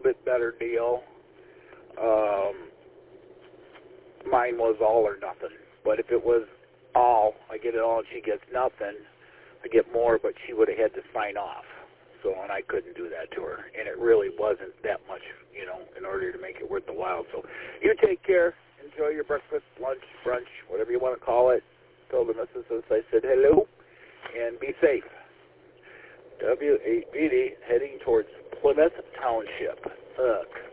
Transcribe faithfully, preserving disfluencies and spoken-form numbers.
bit better deal. Um, mine was all or nothing. But if it was all, I get it all and she gets nothing, I get more, but she would have had to sign off. So, and I couldn't do that to her. And it really wasn't that much, you know, in order to make it worth the while. So you take care. Enjoy your breakfast, lunch, brunch, whatever you want to call it. Told the missus I said hello, and be safe. W eight B D heading towards Plymouth Township. Ugh.